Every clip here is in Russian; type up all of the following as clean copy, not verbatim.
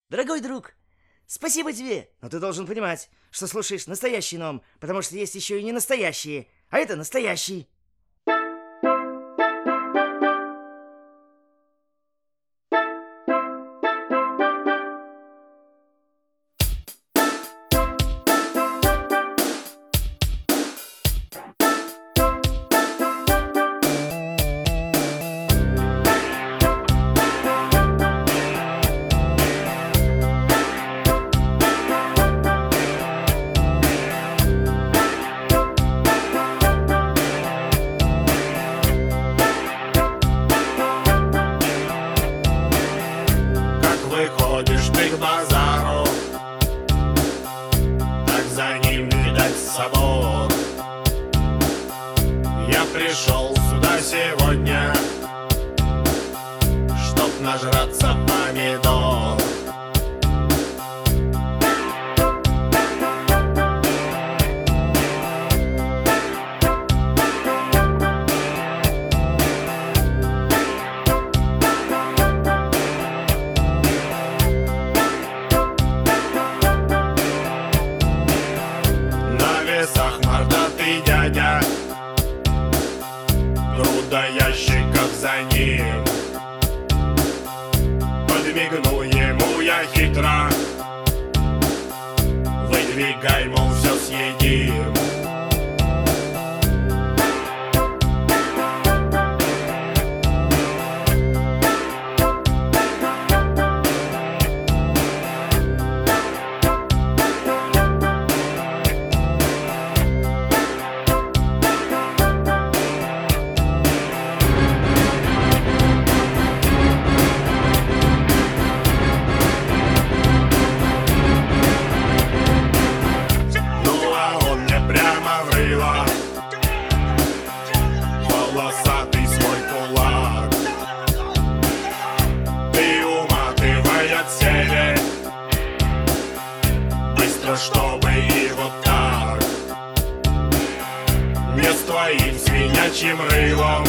Дорогой друг, спасибо тебе, но ты должен понимать, что слушаешь настоящий ном, потому что есть еще и не настоящие, а это настоящий. Выходишь ты к базару, так за ним видать собор. Я пришел сюда сегодня, чтоб нажраться помидор. Мордатый дядя, груда ящиков за ним. Подмигну ему я хитро, выдвигай, мол, все съедим. Волосатый свой кулак, ты уматывай отсели, быстро, чтобы и вот так. Не с твоим свинячьим рылом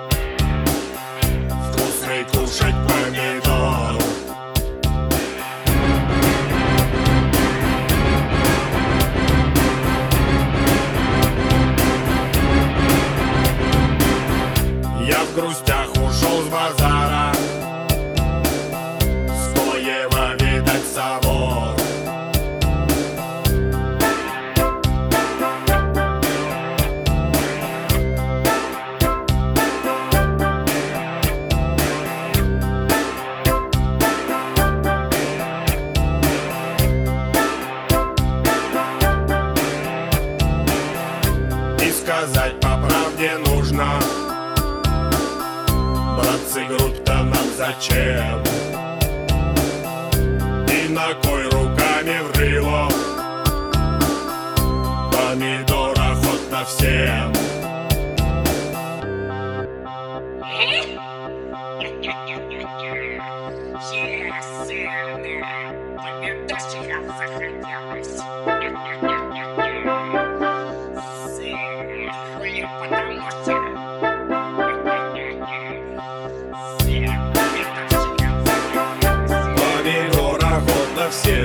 вкусный кушать помидор. Я в грустях ушел с базара, стоево видать собор. И сказать по правде нужно: братцы, грудь-то нам зачем? И на кой руками в рыло помидор охотно всем. Помидорчиков захотелось. Потому что Помидор охотно всем.